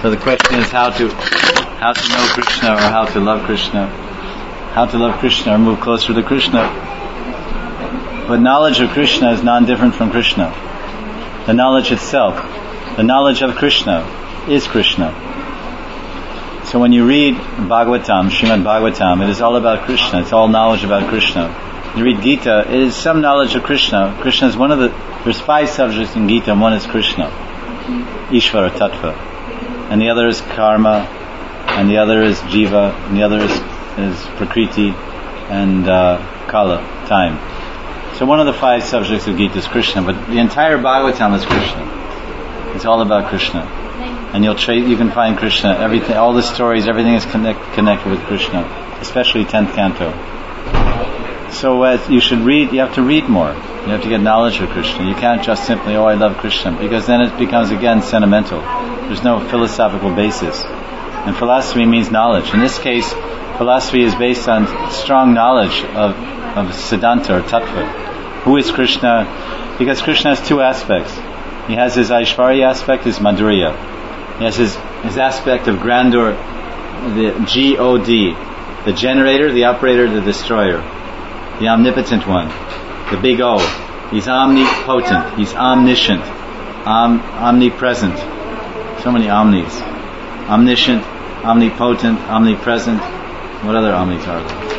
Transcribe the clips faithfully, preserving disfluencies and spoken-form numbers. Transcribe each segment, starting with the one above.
So the question is how to how to know Krishna or how to love Krishna. How to love Krishna or move closer to Krishna. But knowledge of Krishna is non-different from Krishna. The knowledge itself, the knowledge of Krishna is Krishna. So when you read Bhagavatam, Srimad Bhagavatam, it is all about Krishna. It's all knowledge about Krishna. You read Gita, it is some knowledge of Krishna. Krishna is one of the, there's five subjects in Gita, and one is Krishna. Ishvara, Tattva. And the other is Karma, and the other is Jiva, and the other is, is Prakriti, and uh, Kala, time. So one of the five subjects of Gita is Krishna, but the entire Bhagavatam is Krishna. It's all about Krishna. And you'll tra- you can find Krishna, everything, all the stories, everything is connect, connected with Krishna, especially tenth canto. So uh, you should read, you have to read more. You have to get knowledge of Krishna. You can't just simply, oh, I love Krishna, because then it becomes again sentimental. There's no philosophical basis. And philosophy means knowledge. In this case, philosophy is based on strong knowledge of, of Siddhanta or Tattva. Who is Krishna? Because Krishna has two aspects. He has his Aishvarya aspect, his Madhurya. He has his, his aspect of grandeur, the G O D, the generator, the operator, the destroyer, the omnipotent one, the big O. He's omnipotent, he's omniscient, om, omnipresent. So many omnis. Omniscient, omnipotent, omnipresent. What other omnis are there?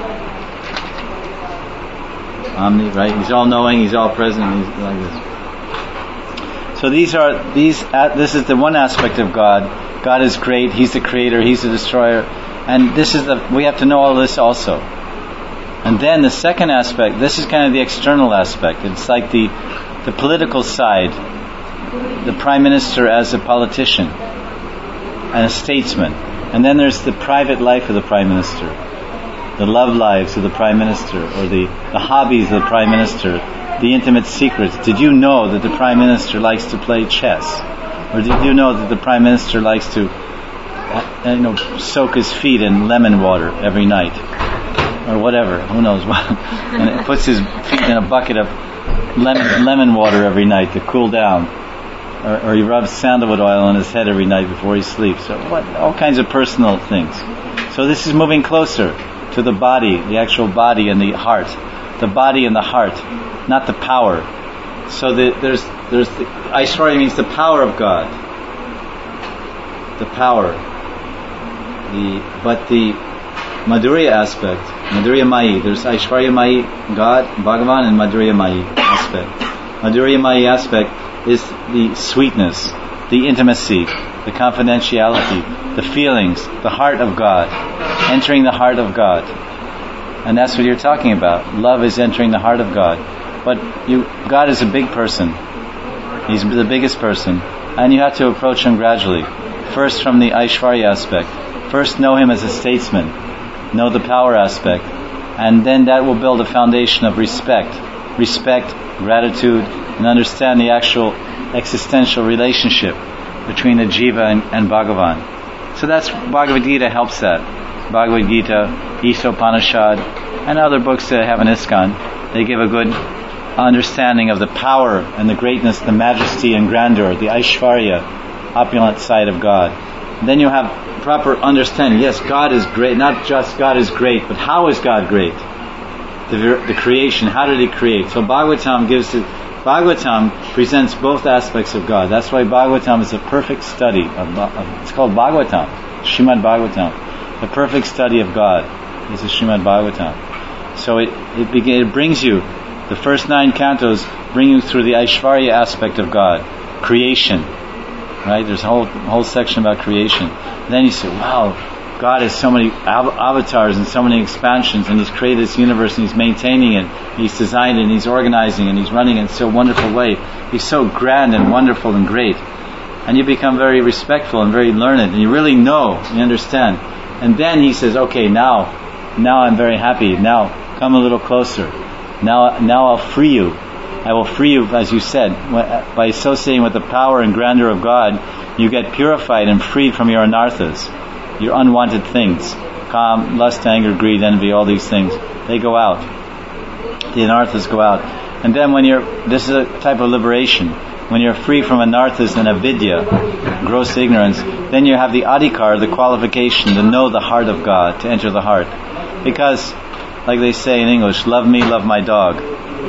Omni, right? He's all knowing, he's all present, he's like this. So these are, these, uh, this is the one aspect of God. God is great, He's the creator, He's the destroyer. And this is the, we have to know all this also. And then the second aspect, this is kind of the external aspect. It's like the, the political side. The Prime Minister as a politician and a statesman. And then there's the private life of the Prime Minister. The love lives of the Prime Minister, or the, the hobbies of the Prime Minister. The intimate secrets. Did you know that the Prime Minister likes to play chess? Or did you know that the Prime Minister likes to uh, you know, soak his feet in lemon water every night? Or whatever, who knows what. And it puts his feet in a bucket of lemon, lemon water every night to cool down. Or, or he rubs sandalwood oil on his head every night before he sleeps. So what, all kinds of personal things. So this is moving closer to the body, the actual body and the heart. The body and the heart. Not the power. So the, there's there's the, Aishwarya means the power of God. The power. The but the Madhurya aspect, Madhurya Mayi. There's Aishwarya Mayi, God, Bhagavan, and Madhurya Mayi aspect. Madhurya Mayi aspect is the sweetness, the intimacy, the confidentiality, the feelings, the heart of God, entering the heart of God. And that's what you're talking about. Love is entering the heart of God. But you, God is a big person. He's the biggest person. And you have to approach Him gradually. First from the Aishwarya aspect. First know Him as a statesman. Know the power aspect. And then that will build a foundation of respect. Respect, gratitude, and understand the actual existential relationship between the Jiva and, and Bhagavan. So that's, Bhagavad Gita helps that. Bhagavad Gita, Isopanishad, and other books that have an ISKCON. They give a good understanding of the power and the greatness, the majesty and grandeur, the Aishwarya, opulent side of God. And then you have proper understanding. Yes, God is great. Not just God is great, but how is God great? The, the creation. How did He create? So Bhagavatam gives it. Bhagavatam presents both aspects of God. That's why Bhagavatam is a perfect study of. of it's called Bhagavatam, Srimad Bhagavatam. The perfect study of God is the Srimad Bhagavatam. So it it, begin, it brings you. The first nine cantos bring you through the Aishwarya aspect of God, creation. Right? There's a whole whole section about creation. And then you say, wow, God has so many av- avatars and so many expansions, and He's created this universe, and He's maintaining it, He's designed it, and He's organizing it, and He's running it in so wonderful way. He's so grand and wonderful and great. And you become very respectful and very learned, and you really know, you understand. And then He says, okay, now, now I'm very happy. Now, come a little closer. Now, now I'll free you. I will free you, as you said, by associating with the power and grandeur of God. You get purified and freed from your anarthas, your unwanted things, calm, lust, anger, greed, envy, all these things. They go out. The anarthas go out. And then when you're, this is a type of liberation. When you're free from anarthas and avidya, gross ignorance, then you have the adhikar, the qualification to know the heart of God, to enter the heart. Because, like they say in English, love me, love my dog.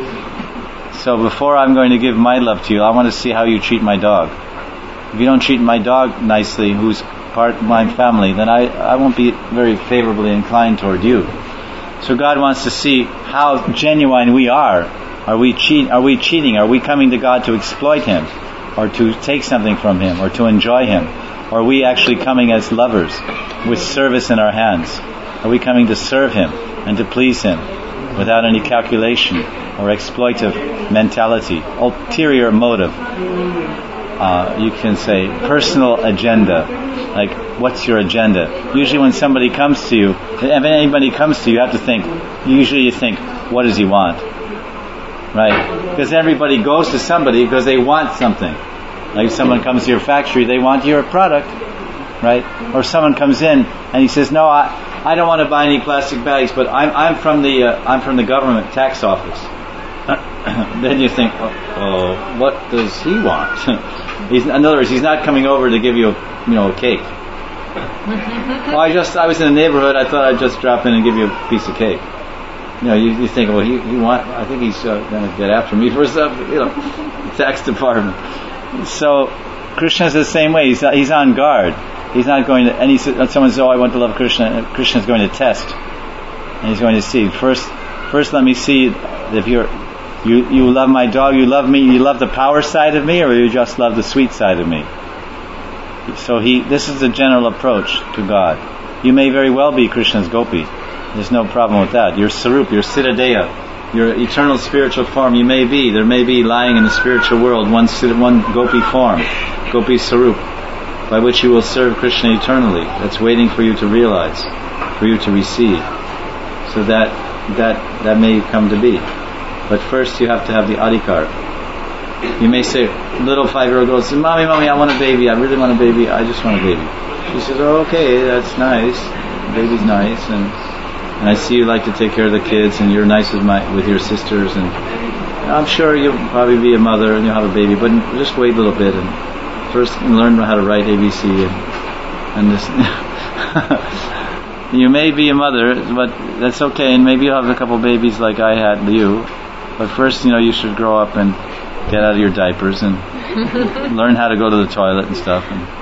So before I'm going to give my love to you, I want to see how you treat my dog. If you don't treat my dog nicely, who's part of my family, then I, I won't be very favorably inclined toward you. So God wants to see how genuine we are. Are we cheat? Are we cheating? Are we coming to God to exploit Him, or to take something from Him, or to enjoy Him? Or are we actually coming as lovers, with service in our hands? Are we coming to serve Him and to please Him, without any calculation or exploitive mentality, ulterior motive? Uh, you can say personal agenda. Like, what's your agenda? Usually when somebody comes to you, if anybody comes to you, you have to think, usually you think, what does he want? Right? Because everybody goes to somebody because they want something. Like if someone comes to your factory, they want your product. Right? Or someone comes in and he says, no, I, I don't want to buy any plastic bags, but I'm, I'm from the, uh, I'm from the government tax office. Then you think, oh, oh, what does he want? He's, in other words, he's not coming over to give you, a, you know, a cake. Well, I just, I was in the neighborhood. I thought I'd just drop in and give you a piece of cake. You know, you, you think, well, he, he want. I think he's uh, going to get after me for something. You know, tax department. So Krishna's the same way. He's he's on guard. He's not going to. And he said, someone says, "Oh, I want to love Krishna." And Krishna's going to test, and he's going to see first. First, let me see if you're. You you love my dog, you love me, you love the power side of me, or you just love the sweet side of me? So he, this is the general approach to God. You may very well be Krishna's gopi. There's no problem with that. Your sarup, your siddhadeha, your eternal spiritual form, you may be. There may be lying in the spiritual world one, one gopi form, gopi sarup, by which you will serve Krishna eternally. That's waiting for you to realize, for you to receive. So that that that may come to be. But first you have to have the adhikar. You may say, little five-year-old girl says, Mommy, Mommy, I want a baby. I really want a baby. I just want a baby. She says, oh, okay, that's nice. Baby's nice. And and I see you like to take care of the kids, and you're nice with my with your sisters. And I'm sure you'll probably be a mother and you'll have a baby. But just wait a little bit and first learn how to write A B C. And, and this... You may be a mother, but that's okay. And maybe you'll have a couple babies like I had you. But first, you know, you should grow up and get out of your diapers and learn how to go to the toilet and stuff.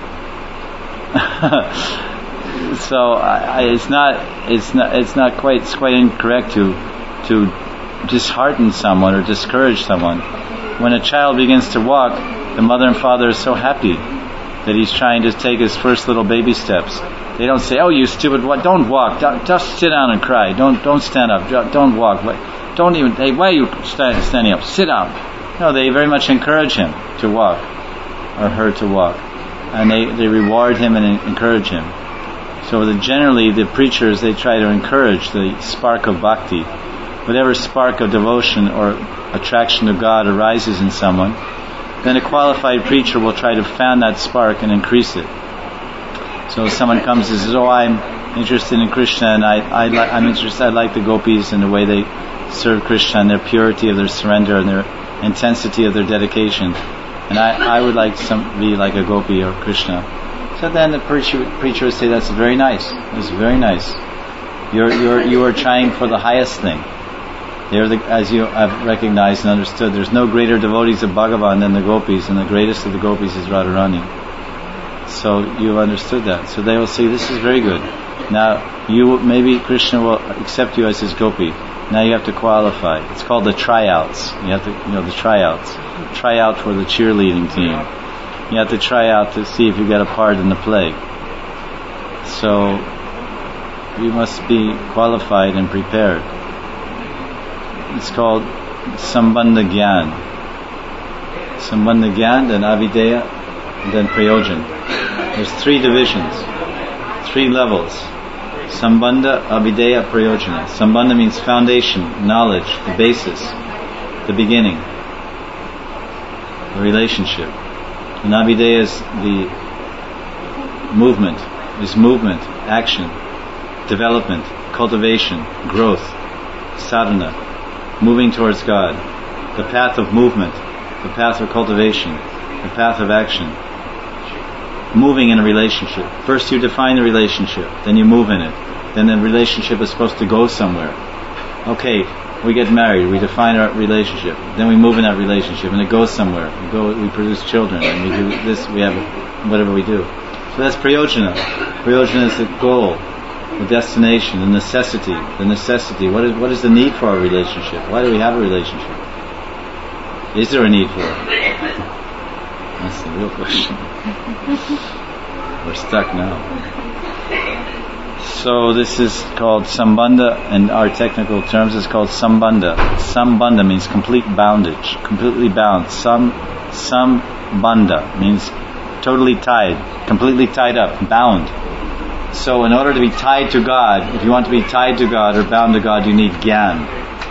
And so I, I, it's not, it's not, it's not quite, it's quite incorrect to to dishearten someone or discourage someone. When a child begins to walk, the mother and father are so happy that he's trying to take his first little baby steps. They don't say, "Oh, you stupid! What? Don't walk. Don't, just sit down and cry. Don't don't stand up. Don't walk. Don't even. Hey, why are you stand, standing up? Sit down." No, they very much encourage him to walk, or her to walk, and they, they reward him and encourage him. So the, generally, the preachers, they try to encourage the spark of bhakti. Whatever spark of devotion or attraction to God arises in someone, then a qualified preacher will try to fan that spark and increase it. So if someone comes and says, "Oh, I'm interested in Krishna, and I, I li- I'm interested. I like the gopis and the way they serve Krishna and their purity of their surrender and their intensity of their dedication, and I, I would like to be like a gopi or Krishna." So then the preacher, preacher would say, "That's very nice. That's very nice. You're you're you are trying for the highest thing. They're the, as you have recognized and understood, there's no greater devotees of Bhagavan than the gopis, and the greatest of the gopis is Radharani." So you've understood that. So they will say, "This is very good. Now you maybe Krishna will accept you as his gopi. Now you have to qualify. It's called the tryouts. You have to, you know, the tryouts. Try out for the cheerleading team. You have to try out to see if you get a part in the play. So you must be qualified and prepared. It's called Sambandha Gyan. Sambandha Gyan, then Avideya, and then Prayojan. There's three divisions, three levels. Sambandha, Avideya, Prayojana. Sambandha means foundation, knowledge, the basis, the beginning, the relationship. And Avideya is the movement, is movement, action, development, cultivation, growth, sadhana, moving towards God, the path of movement, the path of cultivation, the path of action. moving in a relationship. First you define the relationship, then you move in it. Then the relationship is supposed to go somewhere. Okay, we get married, we define our relationship, then we move in that relationship, and it goes somewhere. We go, we produce children, and we do this, we have whatever we do. So that's prayojana. Prayojana is the goal, the destination, the necessity. The necessity. What is what is the need for our relationship? Why do we have a relationship? Is there a need for it? That's the real question. We're stuck now. So this is called sambandha. In our technical terms, it's called sambandha. Sambandha means complete boundage, completely bound. Sam, sambandha means totally tied, completely tied up, bound. So in order to be tied to God, if you want to be tied to God or bound to God, you need gyan.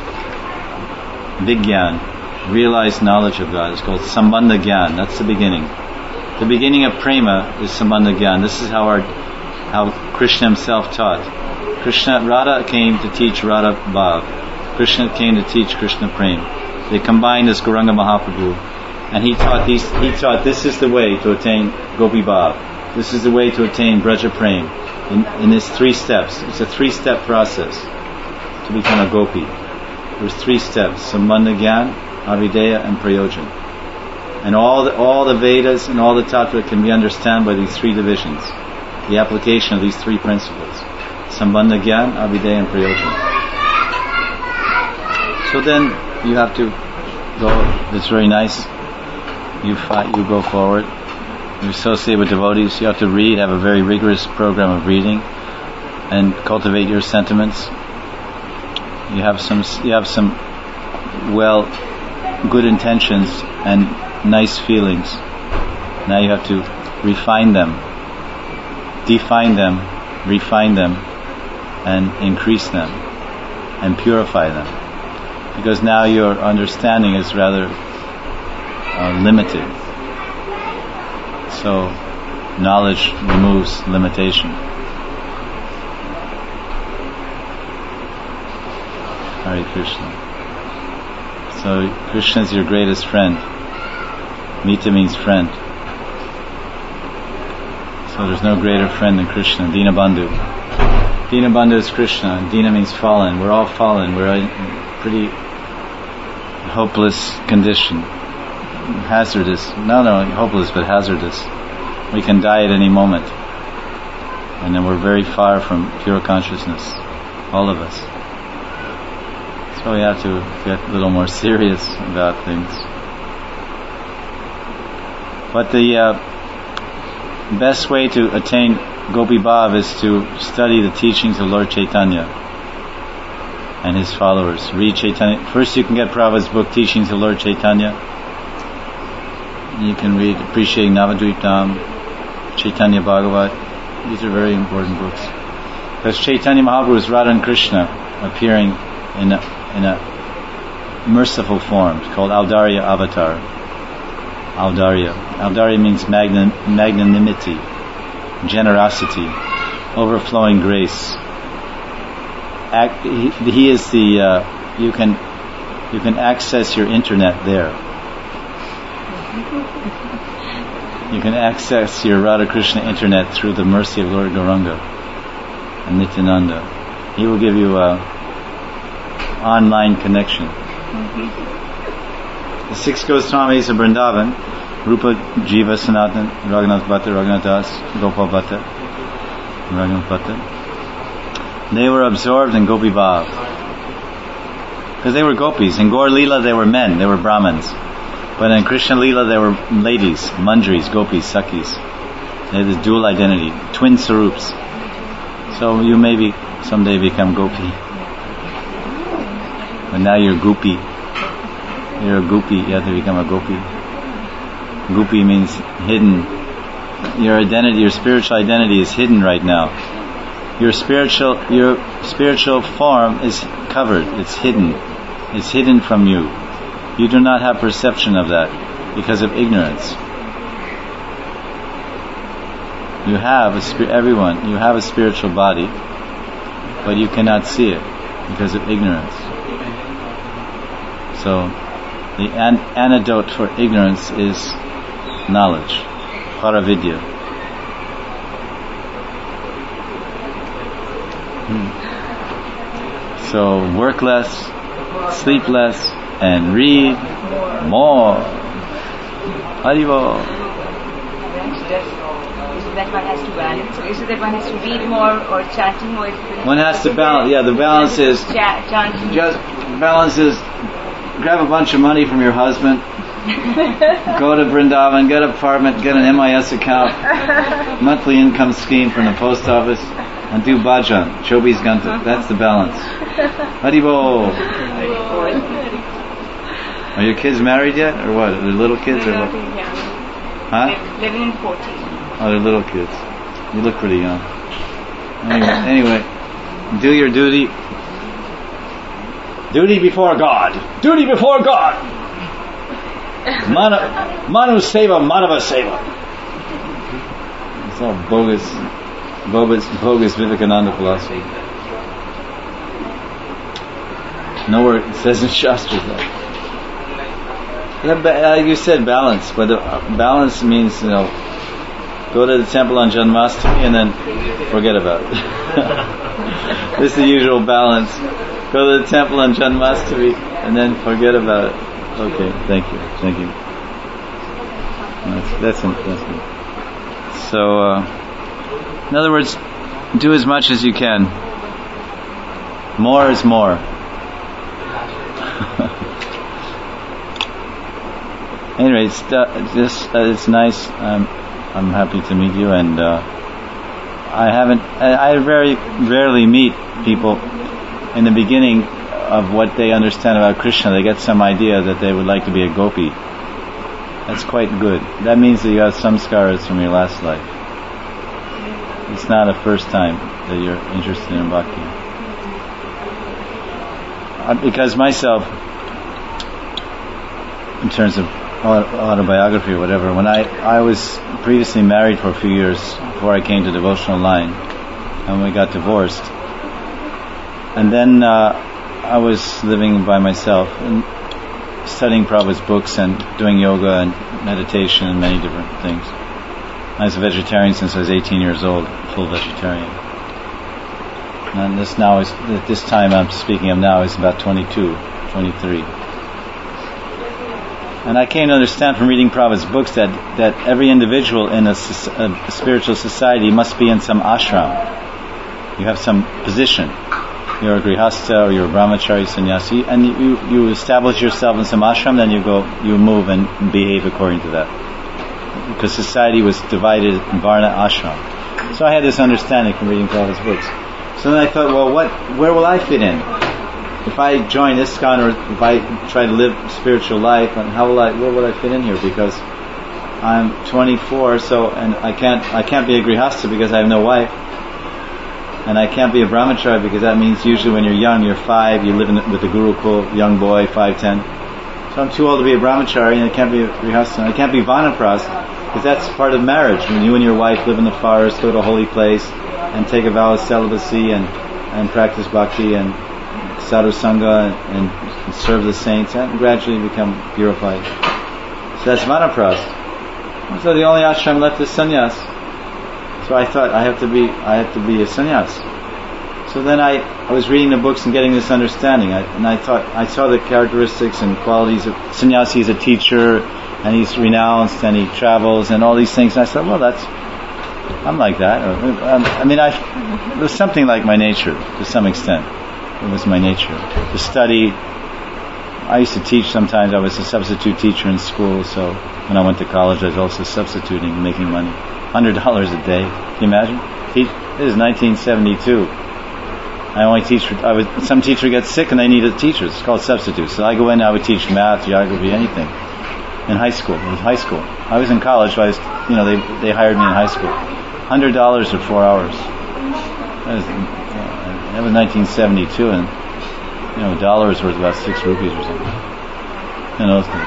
Vigyan, realized knowledge of God. It's called sambandha gyan. That's the beginning. The beginning of prema is sambandha gyan. This is how our how Krishna himself taught. Krishna, Radha came to teach Radha Bhav. Krishna came to teach Krishna Prem. They combined as Gauranga Mahaprabhu, and he taught these. He taught this is the way to attain Gopi Bhav. This is the way to attain Braja Prem. In, in this three steps, it's a three-step process to become a Gopi. There's three steps: Sambandha Gyan, Avideya, and Prayojan. And all the all the Vedas and all the Tattva can be understood by these three divisions. The application of these three principles: Sambandha Gyan, Avideya, and Prayojan. So then you have to go. It's very nice. You fight. You go forward. You associate with devotees. You have to read. Have a very rigorous program of reading, and cultivate your sentiments. You have some. You have some well, good intentions and nice feelings. Now you have to refine them, define them, refine them, and increase them, and purify them. Because now your understanding is rather uh, limited. So, knowledge removes limitation. Hare Krishna. So, Krishna is your greatest friend. Mita means friend. So there's no greater friend than Krishna. Dinabandhu. Dinabandhu is Krishna. Dina means fallen. We're all fallen. We're in a pretty hopeless condition. Hazardous. No, no, hopeless, but hazardous. We can die at any moment. And then we're very far from pure consciousness. All of us. So we have to get a little more serious about things. But the uh, best way to attain Gopi Bhav is to study the teachings of Lord Chaitanya and his followers. Read Chaitanya. First you can get Prabhupada's book, Teachings of Lord Chaitanya. You can read Appreciating Navadvipam, Chaitanya Bhagavat. These are very important books. Because Chaitanya Mahaprabhu is Radha and Krishna appearing in a, in a merciful form called Audarya Avatar. Audarya. Audarya means magnan, magnanimity, generosity, overflowing grace. Act, he, he is the. Uh, you can you can access your internet there. You can access your Radha Krishna internet through the mercy of Lord Gauranga and Nityananda. He will give you a online connection. The six Goswamis of Vrindavan, Rupa, Jiva, Sanatan, Raghunath Bhatta, Raghunath Das, Gopal Bhatta, Raghunath Bhatta, they were absorbed in Gopi Bhav. Because they were gopis. In Gaur Leela they were men, they were Brahmins. But in Krishna Leela they were ladies, Manjaris, gopis, Sakhis. They had this dual identity, twin sarups. So you maybe someday become gopi. But now you're gopi. You're a gopi, you have to become a gopi. Gopi means hidden. Your identity, your spiritual identity is hidden right now. Your spiritual, your spiritual form is covered, it's hidden. It's hidden from you. You do not have perception of that because of ignorance. You have a spir- everyone, you have a spiritual body, but you cannot see it because of ignorance. So, the an- antidote for ignorance is knowledge, paravidya. So work less, sleep less, and read more. Haribol. That one has to balance. So is it that one has to read more or chanting more? One has to balance. Yeah, the balance is Ch- chanting. just balance is grab a bunch of money from your husband, go to Vrindavan, get an apartment, get an M I S account, monthly income scheme from the post office, and do bhajan, Chobis Ganta. That's the balance. Haribol. Are your kids married yet, or what? Are they little kids, or what? Huh? Living in fourteen. Oh, they're little kids. You look pretty young. Anyway, anyway, do your duty. Duty before God. Duty before God. Manu, Manu Seva, Manava Seva. It's all bogus, bogus, bogus Vivekananda philosophy. Nowhere it says in Shastras that. Like you said, balance. But the balance means, you know, go to the temple on Janmashtami and then forget about it. This is the usual balance. Go to the temple on Janmashtami and then forget about it. Okay, thank you, thank you. That's that's, that's good. So, uh, in other words, do as much as you can. More is more. Anyway, it's uh, just uh, it's nice. Um, I'm happy to meet you, and uh, I haven't. I, I very rarely meet people in the beginning of what they understand about Krishna. They get some idea that they would like to be a gopi. That's quite good. That means that you have some scars from your last life. It's not a first time that you're interested in bhakti. Uh, because myself, in terms of autobiography or whatever, when I, I was previously married for a few years before I came to devotional line, and we got divorced, and then uh, I was living by myself and studying Prabhupada's books and doing yoga and meditation and many different things. I was a vegetarian since I was eighteen years old, full vegetarian. And this now is, at this time I'm speaking of now, is about twenty-two, twenty-three. And I came to understand from reading Prabhupada's books that, that every individual in a, a spiritual society must be in some ashram. You have some position. You're a grihastha or you're a brahmachari, sannyasi, and you, you establish yourself in some ashram, then you go, you move and behave according to that. Because society was divided in varna ashram. So I had this understanding from reading Prabhupada's books. So then I thought, well, what, where will I fit in? If I join ISKCON or if I try to live spiritual life, and how will I, where will I fit in here? Because I'm twenty-four, so, and I can't, I can't be a grihastha because I have no wife. And I can't be a brahmachari because that means usually when you're young, you're five, you live in, with the gurukul, young boy, five, ten. So I'm too old to be a brahmachari, and I can't be a grihastha. And I can't be vanaprast because that's part of marriage. When you and your wife live in the forest, go to a holy place, and take a vow of celibacy, and, and practice bhakti, and sadhu sangha, and, and serve the saints, and gradually become purified. So that's vanaprast. So the only ashram left is sannyas. So I thought I have to be, I have to be a sannyas. So then I, I was reading the books and getting this understanding, I, and I thought I saw the characteristics and qualities of sannyasi. Is a teacher, and he's renounced, and he travels, and all these things. And I said, well, that's, I'm like that. Or, um, I mean, I, it was something like my nature to some extent. It was my nature to study. I used to teach sometimes. I was a substitute teacher in school, so when I went to college, I was also substituting and making money. one hundred dollars a day. Can you imagine? Teach, this is nineteen seventy-two. I only teach for, I would, some teacher gets sick and they needed teachers. It's called substitutes. So I go in, I would teach math, geography, anything. In high school. It was high school. I was in college, but I was, you know, they they hired me in high school. one hundred dollars for four hours. That was, that was nineteen seventy-two, and, you know, a dollar was worth about six rupees or something. In those days.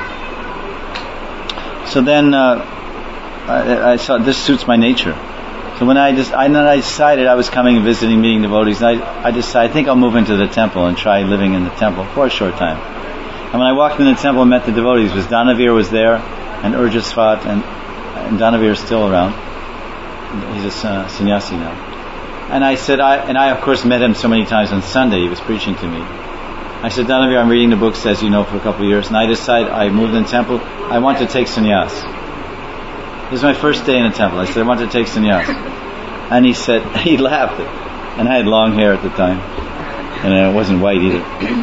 So then, uh, I, I saw this suits my nature. So when I just, I, then I decided I was coming and visiting, meeting devotees, and I, I decided I think I'll move into the temple and try living in the temple for a short time. And when I walked in the temple and met the devotees, was Danavir was there, and Urjasvat, and, and Danavir is still around. He's a uh, sannyasi now. And I said, I and I of course met him so many times on Sunday. He was preaching to me. I said, Danavir, I'm reading the books, as you know, for a couple of years, and I decided, I moved in the temple, I want to take sannyas. This is my first day in the temple. I said, I want to take sannyas. And he said, he laughed. And I had long hair at the time. And it wasn't white either.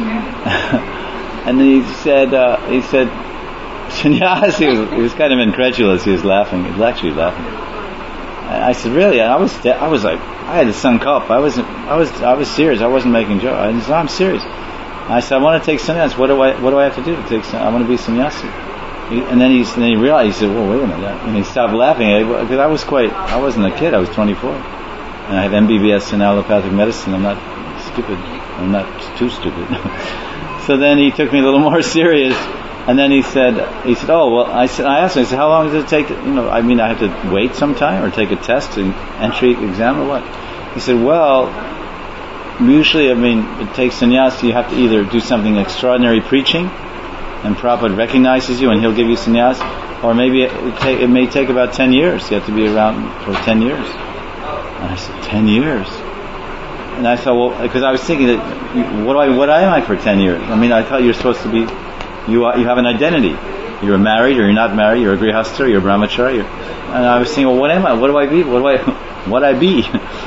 And then he said, uh, he said, sannyas? He was, he was kind of incredulous. He was laughing. He was actually laughing. And I said, really? And I was, de- I was like, I had a sankalp. I wasn't, I was, I was serious. I wasn't making jokes. I said, I'm serious. And I said, I want to take sannyas. What do I, what do I have to do to take sannyas? I want to be sannyasi. He, and then he, and then he realized, he said, well, wait a minute. And he stopped laughing. Because I was quite, I wasn't a kid. I was twenty-four. And I have M B B S in allopathic medicine. I'm not stupid. I'm not too stupid. So then he took me a little more serious. And then he said, he said, oh, well, I said, I asked him, I said, how long does it take to, you know, I mean, I have to wait some time or take a test, an entry exam or what? He said, well, usually, I mean, it takes sannyas, you have to either do something extraordinary preaching, and Prabhupada recognizes you and he'll give you sannyas, or maybe it, it, take, it may take about ten years. You have to be around for ten years. And I said, ten years? And I thought, well, because I was thinking that, what do I, what am I for ten years? I mean, I thought you're supposed to be, you are, you have an identity. You're married or you're not married, you're a grihastha, you're a brahmachari. You're, and I was thinking, well, what am I? What do I be? What do I, what I be?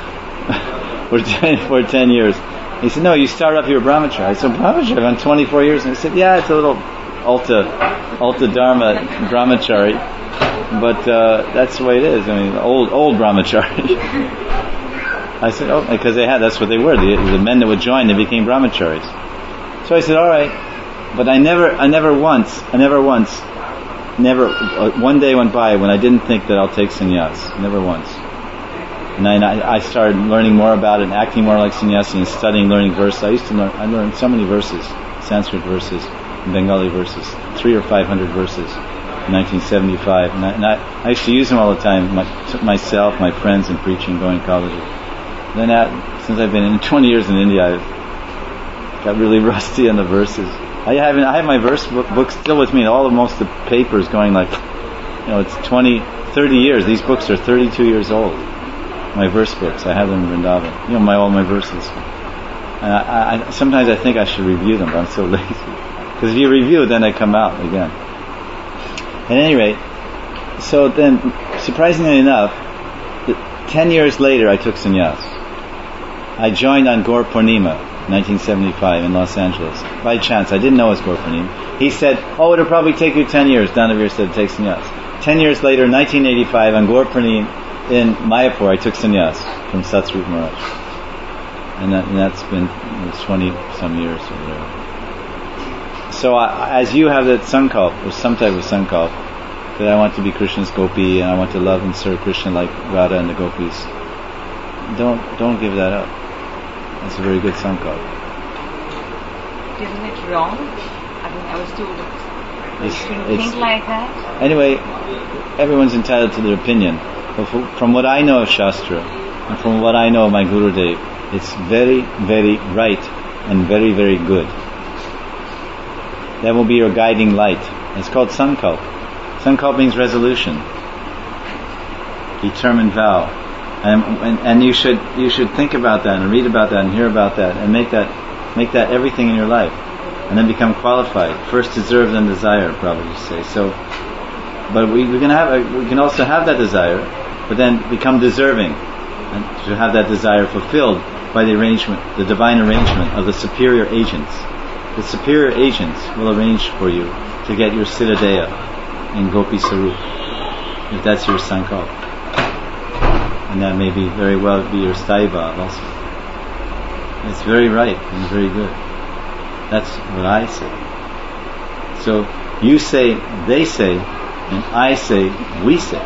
for ten, for ten years. He said, no, you start off, you're a brahmachari. I said, brahmachari? I'm twenty-four years. And he said, yeah, it's a little alta, alta dharma brahmachari. But, uh, that's the way it is. I mean, old, old brahmachari. I said, oh, because they had, that's what they were. The, the men that would join, they became brahmacharis. So I said, all right. But I never, I never once, I never once, never, uh, one day went by when I didn't think that I'll take sannyas. Never once. And I, I started learning more about it and acting more like sannyasi and studying, learning verses. I used to learn, I learned so many verses, Sanskrit verses, and Bengali verses, three or five hundred verses in nineteen seventy-five. And I, and I, I used to use them all the time, my, myself, my friends in preaching, going to colleges. Then at, since I've been in twenty years in India, I've got really rusty on the verses. I have I have my verse book, book still with me, and all of most of the papers going like, you know, it's twenty, thirty years. These books are thirty-two years old. My verse books, I have them in Vrindavan. You know, my all my verses. And I, I, sometimes I think I should review them, but I'm so lazy. Because if you review it, then they come out again. At any rate, so then, surprisingly enough, ten years later, I took sannyas. I joined on Gaur Purnima, nineteen seventy-five in Los Angeles. By chance, I didn't know it was Gaur Purnima. He said, oh, it'll probably take you ten years. Danavir said, take sannyas. Ten years later, nineteen eighty-five, on Gaur Purnima in Mayapur, I took sannyas from Satsrup Maharaj. And, that, and that's been twenty some years or whatever. So I, as you have that sankalp, or some type of sankalp, that I want to be Krishna's gopi and I want to love and serve Krishna like Radha and the gopis, don't don't give that up. That's a very good sankalp. Isn't it wrong? I mean, I was told that you shouldn't think like that. Anyway, everyone's entitled to their opinion. But from what I know of Shastra, and from what I know of my Gurudev, it's very, very right and very, very good. That will be your guiding light. It's called sankalp. Sankalp means resolution, determined vow, and, and and you should you should think about that and read about that and hear about that and make that make that everything in your life, and then become qualified. First deserve, then desire, probably you say. So, but we we can have a, we can also have that desire, but then become deserving, and to have that desire fulfilled by the arrangement, the divine arrangement of the superior agents. The superior agents will arrange for you to get your Siddhadeha in Gopi Sarup, if that's your sankalp. And that may be very well be your Sthayi Bhav also. It's very right and very good. That's what I say. So you say, they say, and I say, we say.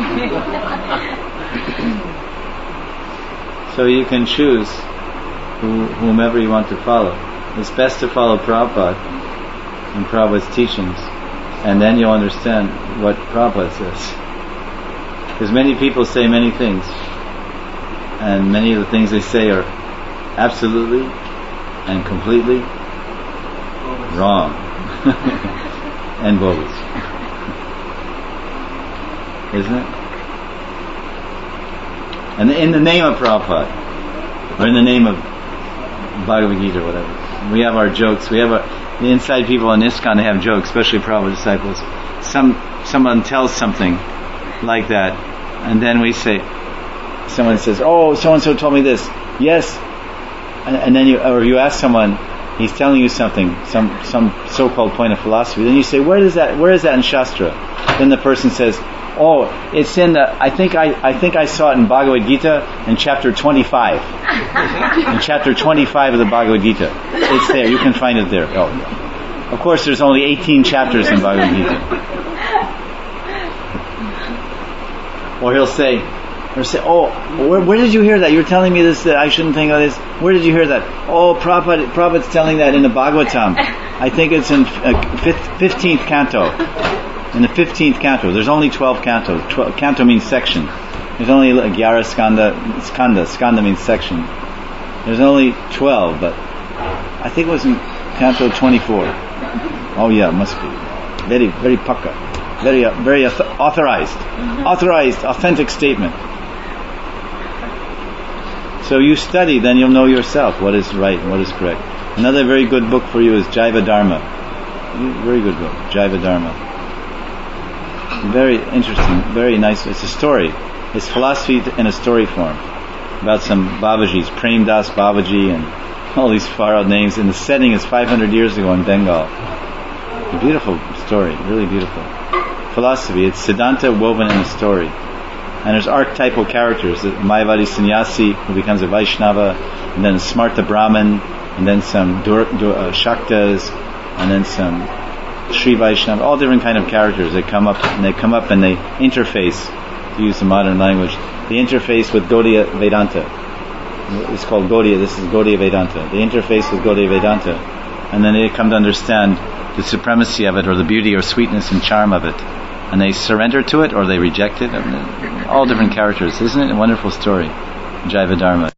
So you can choose who, whomever you want to follow. It's best to follow Prabhupada and Prabhupada's teachings, and then you'll understand what Prabhupada says. Because many people say many things, and many of the things they say are absolutely and completely wrong and bogus. Isn't it? And in the name of Prabhupada. or in the name of Bhagavad Gita or whatever. We have our jokes. We have our, the inside people in ISKCON, they have jokes, especially Prabhupada disciples. Some, someone tells something like that, and then we say, someone says, oh, so-and-so told me this. Yes. And, and then you, or you ask someone, he's telling you something, some, some so-called point of philosophy. Then you say, where is that, where is that in Shastra? Then the person says, oh, it's in the, I think I, I think I saw it in Bhagavad Gita in chapter twenty-five. In chapter twenty-five of the Bhagavad Gita. It's there, you can find it there. Oh, of course there's only eighteen chapters in Bhagavad Gita. Or he'll say, or say, oh, where, where did you hear that? You're telling me this, that I shouldn't think of this. Where did you hear that? Oh, Prabhupada, Prabhupada's telling that in the Bhagavatam. I think it's in uh, fifteenth canto. In the fifteenth canto. There's only twelve cantos. twelve, canto means section. There's only Gyara Skanda, Skanda, Skanda means section. There's only twelve, but I think it was in canto twenty-four. Oh yeah, it must be. Very, very pukka. Very, uh, very authorized. Authorized, authentic statement. So you study, then you'll know yourself what is right and what is correct. Another very good book for you is Jaiva Dharma. Very good book, Jaiva Dharma. Very interesting, very nice. It's a story. It's philosophy in a story form about some Babajis, Prem Das Babaji, and all these far out names. And the setting is five hundred years ago in Bengal. A beautiful story, really beautiful. Philosophy, it's Siddhanta woven in a story. And there's archetypal characters. The Mayavadi sannyasi who becomes a Vaishnava, and then Smarta Brahmin, and then some Dur, Dur, uh, Shaktas, and then some Sri Vaishnava, all different kind of characters. They come up and they come up and they interface, to use the modern language, they interface with Gaudiya Vedanta. It's called Gaudiya, this is Gaudiya Vedanta. They interface with Gaudiya Vedanta, and then they come to understand the supremacy of it, or the beauty or sweetness and charm of it. And they surrender to it, or they reject it. I mean, all different characters. Isn't it a wonderful story? Jaiva Dharma.